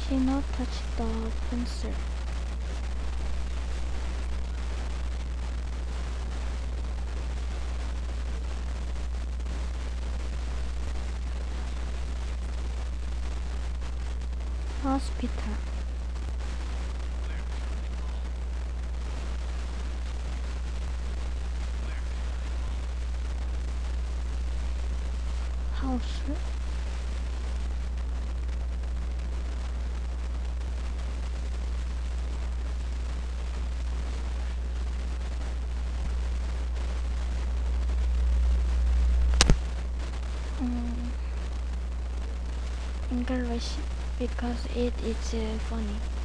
she not touch the pencil? Hospital. House. Mm, English because it is funny.